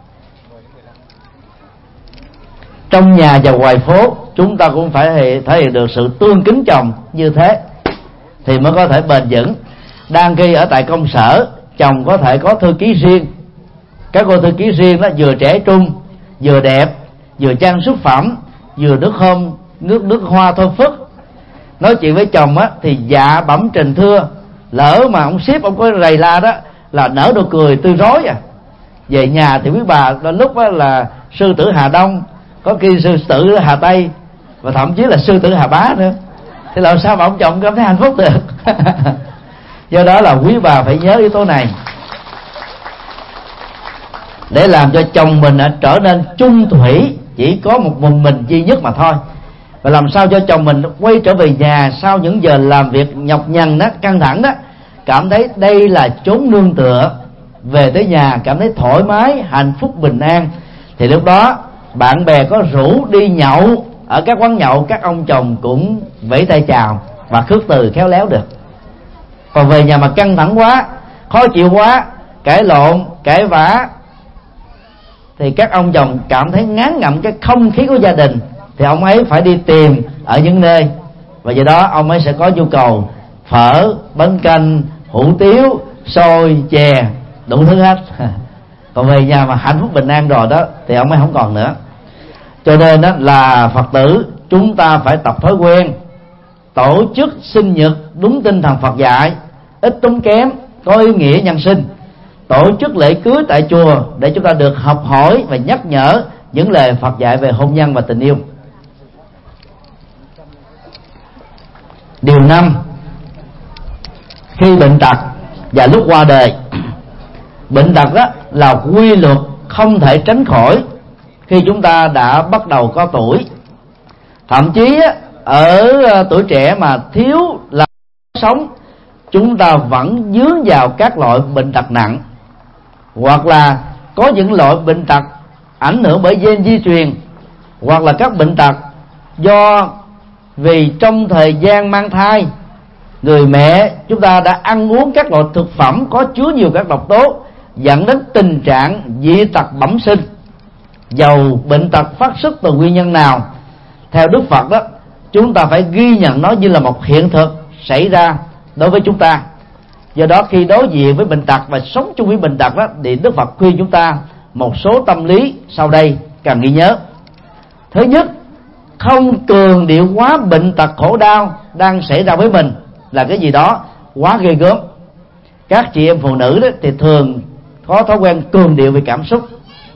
Trong nhà và ngoài phố chúng ta cũng phải thể hiện được sự tương kính chồng như thế thì mới có thể bền vững. Đang khi ở tại công sở, chồng có thể có thư ký riêng. Các cô thư ký riêng đó vừa trẻ trung, vừa đẹp, vừa trang sức phẩm, vừa nước hôm nước nước hoa thơm phức. Nói chuyện với chồng á thì dạ bẩm trình thưa, lỡ mà ông sếp ông có rầy la đó, là nở nụ cười tươi rói à. Về nhà thì quý bà đến lúc đó là sư tử Hà Đông, có khi sư tử Hà Tây, và thậm chí là sư tử Hà Bá nữa, thì làm sao mà ông chồng cảm thấy hạnh phúc được? Do đó là quý bà phải nhớ yếu tố này để làm cho chồng mình trở nên chung thủy, chỉ có một mình mình duy nhất mà thôi. Và làm sao cho chồng mình quay trở về nhà sau những giờ làm việc nhọc nhằn đó, căng thẳng đó, cảm thấy đây là chốn nương tựa, về tới nhà cảm thấy thoải mái, hạnh phúc, bình an. Thì lúc đó bạn bè có rủ đi nhậu ở các quán nhậu, các ông chồng cũng vẫy tay chào và khước từ khéo léo được. Còn về nhà mà căng thẳng quá, khó chịu quá, cãi lộn, cãi vã, thì các ông chồng cảm thấy ngán ngẩm cái không khí của gia đình, thì ông ấy phải đi tìm ở những nơi, và do đó ông ấy sẽ có nhu cầu phở, bánh canh, hủ tiếu, xôi, chè, đủ thứ hết. Còn về nhà mà hạnh phúc bình an rồi đó thì ông ấy không còn nữa. Cho nên đó là Phật tử chúng ta phải tập thói quen tổ chức sinh nhật đúng tinh thần Phật dạy, ít tốn kém, có ý nghĩa nhân sinh. Tổ chức lễ cưới tại chùa để chúng ta được học hỏi và nhắc nhở những lời Phật dạy về hôn nhân và tình yêu. Điều năm, khi bệnh tật và lúc qua đời. Bệnh tật đó là quy luật không thể tránh khỏi khi chúng ta đã bắt đầu có tuổi. Thậm chí ở tuổi trẻ mà thiếu là sống, chúng ta vẫn dướng vào các loại bệnh tật nặng, hoặc là có những loại bệnh tật ảnh hưởng bởi gen di truyền, hoặc là các bệnh tật do vì trong thời gian mang thai, người mẹ chúng ta đã ăn uống các loại thực phẩm có chứa nhiều các độc tố, dẫn đến tình trạng dị tật bẩm sinh. Dầu bệnh tật phát xuất từ nguyên nhân nào, theo Đức Phật đó, chúng ta phải ghi nhận nó như là một hiện thực xảy ra đối với chúng ta. Do đó khi đối diện với bệnh tật và sống chung với bệnh tật đó, thì Đức Phật khuyên chúng ta một số tâm lý sau đây cần ghi nhớ. Thứ nhất, không cường điệu quá bệnh tật khổ đau đang xảy ra với mình là cái gì đó quá ghê gớm. Các chị em phụ nữ đó thì thường có thói quen cường điệu về cảm xúc.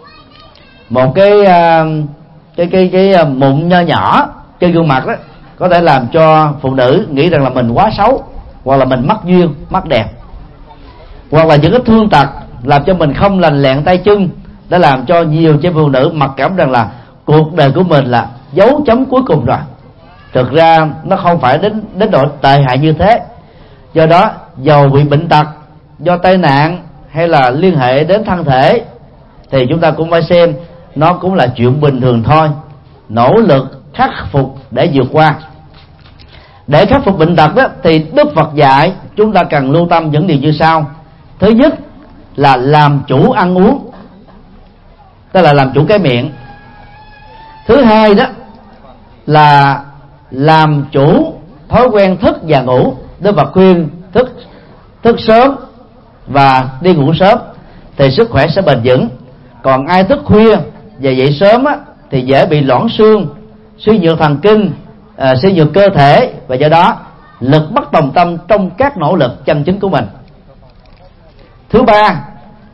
Một cái cái cái cái mụn nho nhỏ trên gương mặt đó có thể làm cho phụ nữ nghĩ rằng là mình quá xấu, hoặc là mình mất duyên, mất đẹp, hoặc là những cái thương tật làm cho mình không lành lẹn tay chân, đã làm cho nhiều chị phụ nữ mặc cảm rằng là cuộc đời của mình là dấu chấm cuối cùng rồi. Thực ra nó không phải đến đến độ tệ hại như thế. Do đó dầu bị bệnh tật do tai nạn hay là liên hệ đến thân thể, thì chúng ta cũng phải xem nó cũng là chuyện bình thường thôi, nỗ lực khắc phục để vượt qua. Để khắc phục bệnh tật đó, thì Đức Phật dạy chúng ta cần lưu tâm những điều như sau. Thứ nhất là làm chủ ăn uống, tức là làm chủ cái miệng. Thứ hai đó là làm chủ thói quen thức và ngủ. Đức Phật khuyên thức thức sớm và đi ngủ sớm thì sức khỏe sẽ bền vững. Còn ai thức khuya và dậy sớm á, thì dễ bị loãng xương, suy nhược thần kinh, à, suy nhược cơ thể, và do đó lực bất tòng tâm trong các nỗ lực chân chính của mình. Thứ ba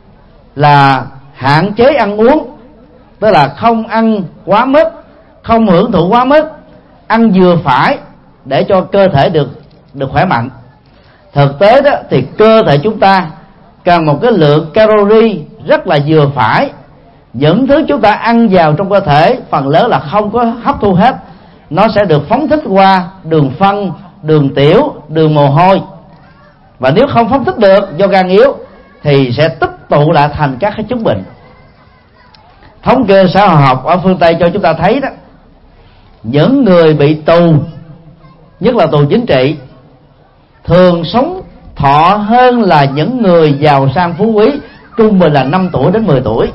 là hạn chế ăn uống, tức là không ăn quá mức, không hưởng thụ quá mức, ăn vừa phải để cho cơ thể được được khỏe mạnh. Thực tế đó thì cơ thể chúng ta cần một cái lượng calorie rất là vừa phải. Những thứ chúng ta ăn vào trong cơ thể phần lớn là không có hấp thu hết, nó sẽ được phóng thích qua đường phân, đường tiểu, đường mồ hôi. Và nếu không phóng thích được do gan yếu thì sẽ tích tụ lại thành các cái chứng bệnh. Thống kê xã hội học ở phương Tây cho chúng ta thấy đó, những người bị tù, nhất là tù chính trị, thường sống thọ hơn là những người giàu sang phú quý, trung bình là năm tuổi đến mười tuổi.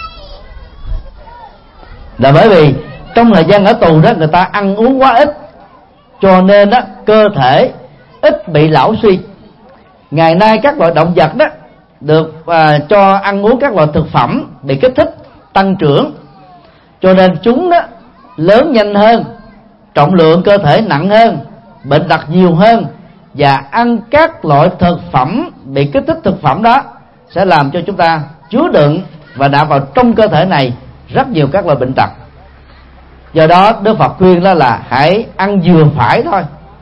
Là bởi vì trong thời gian ở tù đó người ta ăn uống quá ít, cho nên đó cơ thể ít bị lão suy. Ngày nay các loại động vật đó được à, cho ăn uống các loại thực phẩm bị kích thích tăng trưởng, cho nên chúng đó lớn nhanh hơn, trọng lượng cơ thể nặng hơn, bệnh tật nhiều hơn, và ăn các loại thực phẩm bị kích thích thực phẩm đó sẽ làm cho chúng ta chứa đựng và nạp vào trong cơ thể này rất nhiều các loại bệnh tật. Do đó Đức Phật khuyên đó là hãy ăn vừa phải thôi,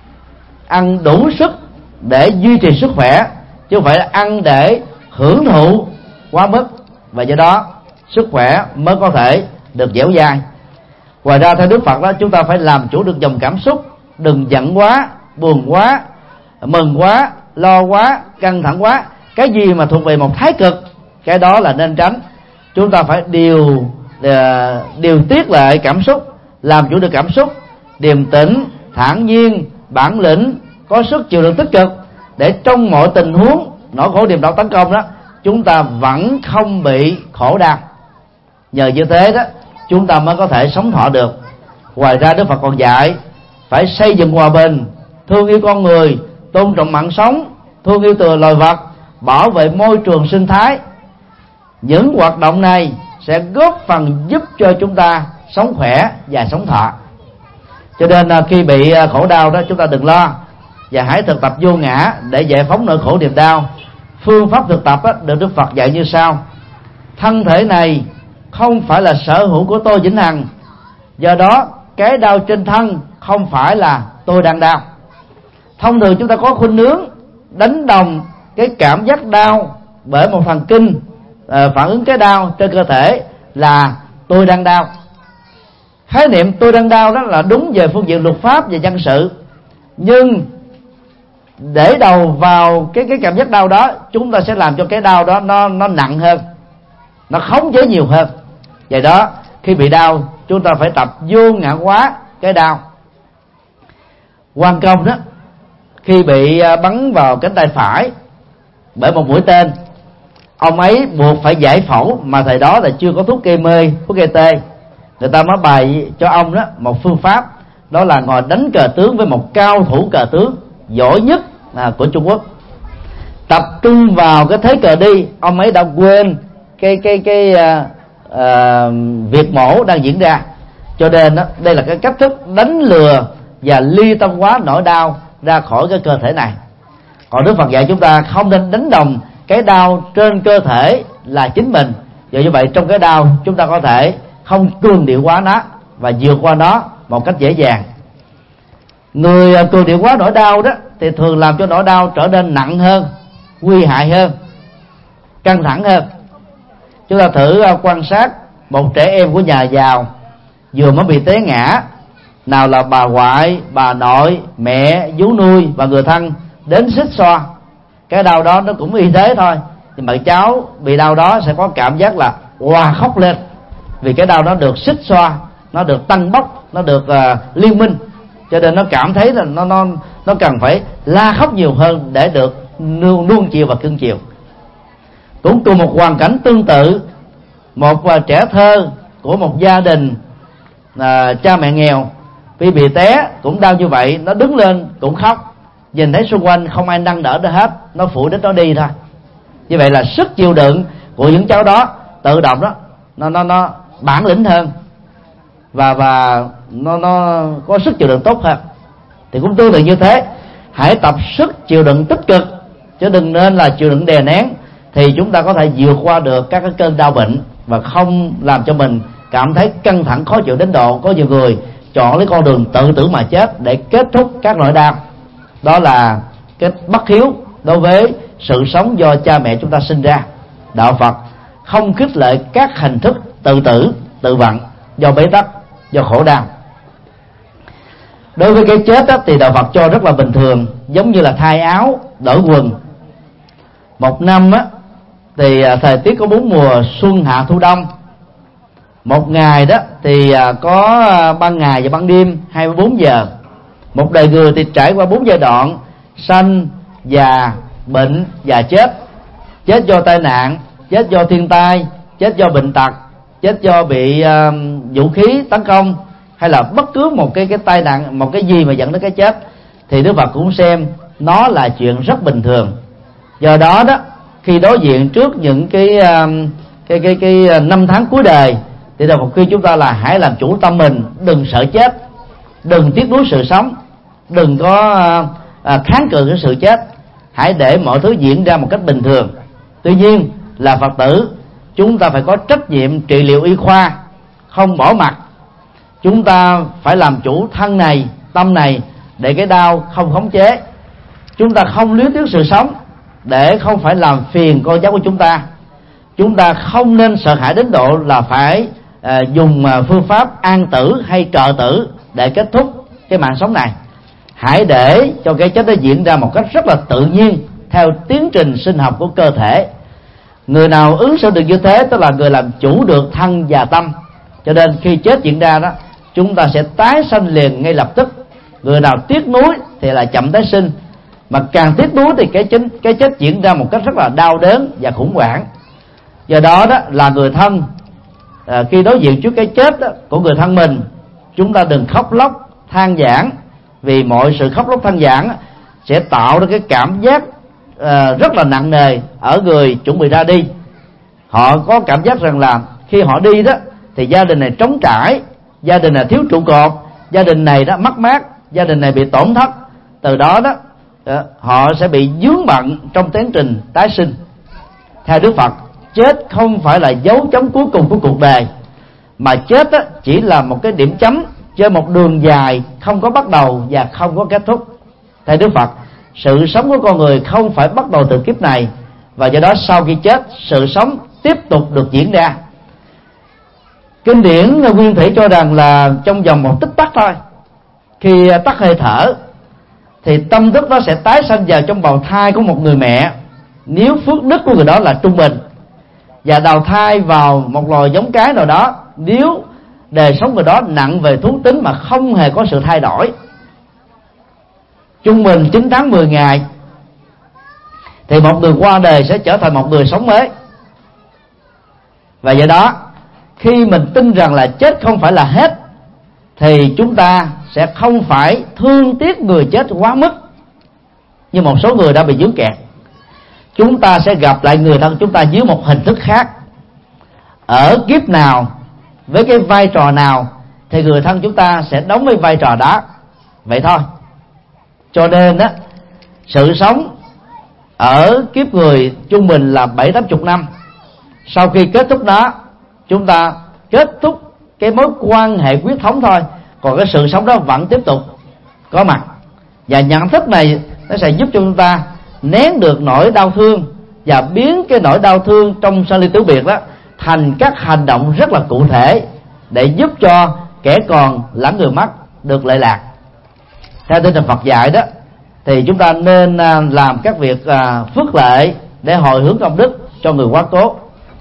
ăn đủ sức để duy trì sức khỏe, chứ không phải là ăn để hưởng thụ quá mức, và do đó sức khỏe mới có thể được dẻo dai. Ngoài ra theo Đức Phật đó, chúng ta phải làm chủ được dòng cảm xúc, đừng giận quá, buồn quá, mừng quá, lo quá, căng thẳng quá. Cái gì mà thuộc về một thái cực, cái đó là nên tránh. Chúng ta phải điều điều tiết lại cảm xúc, làm chủ được cảm xúc, điềm tĩnh, thản nhiên, bản lĩnh, có sức chịu đựng tích cực, để trong mọi tình huống nỗi khổ niềm đau tấn công đó, chúng ta vẫn không bị khổ đau. Nhờ như thế đó, chúng ta mới có thể sống thọ được. Ngoài ra Đức Phật còn dạy phải xây dựng hòa bình, thương yêu con người, tôn trọng mạng sống, thương yêu từ loài vật, bảo vệ môi trường sinh thái. Những hoạt động này sẽ góp phần giúp cho chúng ta sống khỏe và sống thọ. Cho nên khi bị khổ đau đó, chúng ta đừng lo, và hãy thực tập vô ngã để giải phóng nỗi khổ niềm đau. Phương pháp thực tập đó, được Đức Phật dạy như sau: thân thể này không phải là sở hữu của tôi vĩnh hằng, do đó cái đau trên thân không phải là tôi đang đau. Thông thường chúng ta có khuynh hướng đánh đồng cái cảm giác đau bởi một thần kinh à, phản ứng cái đau trên cơ thể là tôi đang đau. Khái niệm tôi đang đau đó là đúng về phương diện luật pháp và dân sự, nhưng để đầu vào cái cái cảm giác đau đó, chúng ta sẽ làm cho cái đau đó nó nó nặng hơn, nó khống chế nhiều hơn. Vậy đó, khi bị đau, chúng ta phải tập vô ngã hóa cái đau. Quan Công đó, khi bị bắn vào cánh tay phải bởi một mũi tên, ông ấy buộc phải giải phẫu, mà thời đó là chưa có thuốc gây mê, thuốc gây tê. Người ta mới bày cho ông đó một phương pháp, đó là ngồi đánh cờ tướng với một cao thủ cờ tướng giỏi nhất à, của Trung Quốc. Tập trung vào cái thế cờ đi, ông ấy đã quên cái cái cái à, à, việc mổ đang diễn ra. Cho nên đó, đây là cái cách thức đánh lừa và ly tâm hóa nỗi đau ra khỏi cái cơ thể này. Còn Đức Phật dạy chúng ta không nên đánh đồng cái đau trên cơ thể là chính mình. Và như vậy trong cái đau chúng ta có thể không cường điệu quá nó và vượt qua nó một cách dễ dàng. Người cường điệu quá nỗi đau đó thì thường làm cho nỗi đau trở nên nặng hơn, nguy hại hơn, căng thẳng hơn. Chúng ta thử quan sát một trẻ em của nhà giàu vừa mới bị té ngã, nào là bà ngoại, bà nội, mẹ, vú nuôi và người thân đến xích xoa, cái đau đó nó cũng y thế thôi, nhưng mà cháu bị đau đó sẽ có cảm giác là hòa khóc lên, vì cái đau nó được xích xoa, nó được tăng bốc, nó được uh, liên minh, cho nên nó cảm thấy là nó nó nó cần phải la khóc nhiều hơn để được nuông, nuông chiều và cưng chiều. Cũng cùng một hoàn cảnh tương tự, một uh, trẻ thơ của một gia đình uh, cha mẹ nghèo, vì bị té cũng đau như vậy, nó đứng lên cũng khóc, nhìn thấy xung quanh không ai nâng đỡ nó hết, nó phụ đích nó đi thôi. Như vậy là sức chịu đựng của những cháu đó tự động đó nó nó nó bản lĩnh hơn, và và nó nó có sức chịu đựng tốt hơn. Thì cũng tương tự như thế, hãy tập sức chịu đựng tích cực, chứ đừng nên là chịu đựng đè nén, thì chúng ta có thể vượt qua được các cái cơn đau bệnh và không làm cho mình cảm thấy căng thẳng khó chịu đến độ có nhiều người chọn lấy con đường tự tử mà chết để kết thúc các nỗi đau. Đó là cái bất hiếu đối với sự sống do cha mẹ chúng ta sinh ra. Đạo Phật không khích lệ các hình thức tự tử, tự vận do bế tắc, do khổ đau. Đối với cái chết đó, thì Đạo Phật cho rất là bình thường, giống như là thay áo, đổi quần. Một năm á, thì thời tiết có bốn mùa xuân, hạ, thu, đông. Một ngày đó thì có ban ngày và ban đêm hai mươi bốn giờ. Một đời người thì trải qua bốn giai đoạn: sanh, già, bệnh và chết. Chết do tai nạn, chết do thiên tai, chết do bệnh tật, chết do bị uh, vũ khí tấn công, hay là bất cứ một cái cái tai nạn, một cái gì mà dẫn đến cái chết, thì Đức Phật cũng xem nó là chuyện rất bình thường. Do đó đó, khi đối diện trước những cái uh, cái cái cái năm tháng cuối đời, thì Đạo Phật khuyên chúng ta là hãy làm chủ tâm mình, đừng sợ chết, đừng tiếc nuối sự sống, đừng có uh, uh, kháng cự cái sự chết, hãy để mọi thứ diễn ra một cách bình thường. Tuy nhiên là Phật tử, chúng ta phải có trách nhiệm trị liệu y khoa, không bỏ mặc. Chúng ta phải làm chủ thân này, tâm này, để cái đau không khống chế. Chúng ta không luyến tiếc sự sống để không phải làm phiền con cháu của chúng ta. Chúng ta không nên sợ hãi đến độ là phải à, dùng à, phương pháp an tử hay trợ tử để kết thúc cái mạng sống này. Hãy để cho cái chết đó diễn ra một cách rất là tự nhiên theo tiến trình sinh học của cơ thể. Người nào ứng xử được như thế tức là người làm chủ được thân và tâm. Cho nên khi chết diễn ra đó, chúng ta sẽ tái sanh liền ngay lập tức. Người nào tiếc nuối thì là chậm tái sinh, mà càng tiếc nuối thì cái chết, cái chết diễn ra một cách rất là đau đớn và khủng hoảng. Do đó đó là người thân à, khi đối diện trước cái chết đó, của người thân mình, chúng ta đừng khóc lóc than vãn, vì mọi sự khóc lóc than vãn sẽ tạo ra cái cảm giác à, rất là nặng nề ở người chuẩn bị ra đi. Họ có cảm giác rằng là khi họ đi đó thì gia đình này trống trải, gia đình này thiếu trụ cột, gia đình này đó mất mát, gia đình này bị tổn thất. Từ đó đó họ sẽ bị vướng bận trong tiến trình tái sinh. Theo Đức Phật, chết không phải là dấu chấm cuối cùng của cuộc đời, mà chết đó chỉ là một cái điểm chấm trên một đường dài không có bắt đầu và không có kết thúc. Theo Đức Phật, sự sống của con người không phải bắt đầu từ kiếp này, và do đó sau khi chết, sự sống tiếp tục được diễn ra. Kinh điển Nguyên Thủy cho rằng là trong vòng một tích tắc thôi, khi tắt hơi thở thì tâm thức nó sẽ tái sanh vào trong bào thai của một người mẹ, nếu phước đức của người đó là trung bình, và đào thai vào một loài giống cái nào đó nếu đời sống người đó nặng về thú tính mà không hề có sự thay đổi. Trung bình chín tháng mười ngày thì một người qua đời sẽ trở thành một người sống mới. Và do đó khi mình tin rằng là chết không phải là hết, thì chúng ta sẽ không phải thương tiếc người chết quá mức như một số người đã bị vướng kẹt. Chúng ta sẽ gặp lại người thân chúng ta dưới một hình thức khác, ở kiếp nào, với cái vai trò nào thì người thân chúng ta sẽ đóng với vai trò đó. Vậy thôi. Cho nên á, sự sống ở kiếp người trung bình là bảy tám chục năm. Sau khi kết thúc đó, chúng ta kết thúc cái mối quan hệ huyết thống thôi, còn cái sự sống đó vẫn tiếp tục có mặt. Và nhận thức này nó sẽ giúp cho chúng ta nén được nỗi đau thương và biến cái nỗi đau thương trong sanh ly tử biệt đó thành các hành động rất là cụ thể để giúp cho kẻ còn lẫn người mất được lợi lạc. Theo tinh thần Phật dạy đó, thì chúng ta nên làm các việc phước lệ để hồi hướng công đức cho người quá cố.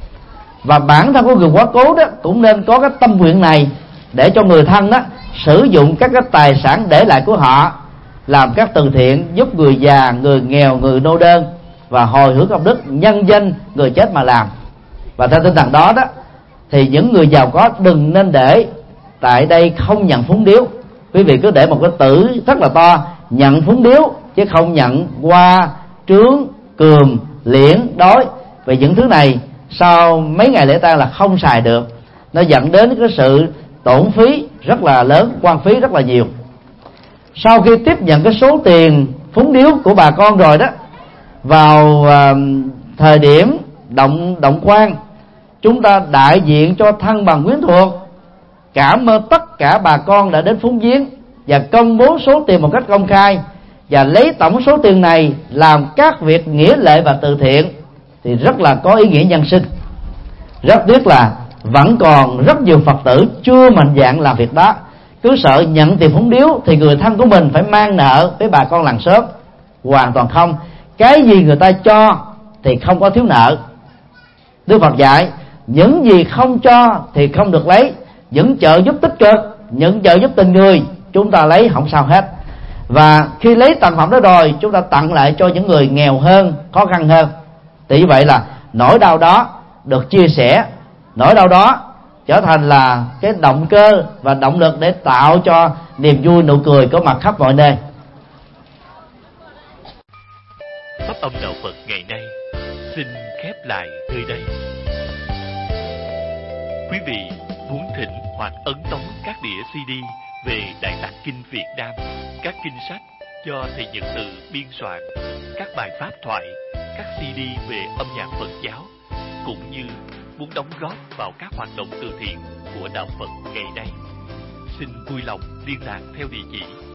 Và bản thân của người quá cố đó cũng nên có cái tâm nguyện này, để cho người thân đó sử dụng các cái tài sản để lại của họ làm các từ thiện, giúp người già, người nghèo, người nô đơn, và hồi hướng công đức nhân danh người chết mà làm. Và theo tinh thần đó đó thì những người giàu có đừng nên để tại đây không nhận phúng điếu. Quý vị cứ để một cái tử rất là to nhận phúng điếu, chứ không nhận hoa, trướng, cườm, liễn, đói. Vì những thứ này sau mấy ngày lễ tang là không xài được, nó dẫn đến cái sự tổn phí rất là lớn, quan phí rất là nhiều. Sau khi tiếp nhận cái số tiền phúng điếu của bà con rồi đó, vào uh, thời điểm động động quan, chúng ta đại diện cho thân bằng quyến thuộc cảm ơn tất cả bà con đã đến phúng viếng và công bố số tiền một cách công khai, và lấy tổng số tiền này làm các việc nghĩa lệ và từ thiện, thì rất là có ý nghĩa nhân sinh. Rất tiếc là vẫn còn rất nhiều Phật tử chưa mạnh dạn làm việc đó, cứ sợ nhận tiền phúng điếu thì người thân của mình phải mang nợ với bà con làng xóm. Hoàn toàn không. Cái gì người ta cho thì không có thiếu nợ. Đức Phật dạy những gì không cho thì không được lấy. Những trợ giúp tích cực, những trợ giúp tình người chúng ta lấy không sao hết. Và khi lấy tặng phẩm đó rồi, chúng ta tặng lại cho những người nghèo hơn, khó khăn hơn. Thì như vậy là nỗi đau đó được chia sẻ, nỗi đau đó trở thành là cái động cơ và động lực để tạo cho niềm vui, nụ cười có mặt khắp mọi nơi. Pháp âm đạo Phật ngày nay xin khép lại nơi đây. Quý vị muốn thỉnh hoặc ấn tống các đĩa xê đê về Đại Tạng Kinh Việt Nam, các kinh sách do thầy Nhật Từ biên soạn, các bài pháp thoại, các xê đê về âm nhạc Phật giáo, cũng như muốn đóng góp vào các hoạt động từ thiện của đạo Phật ngày nay, xin vui lòng liên lạc theo địa chỉ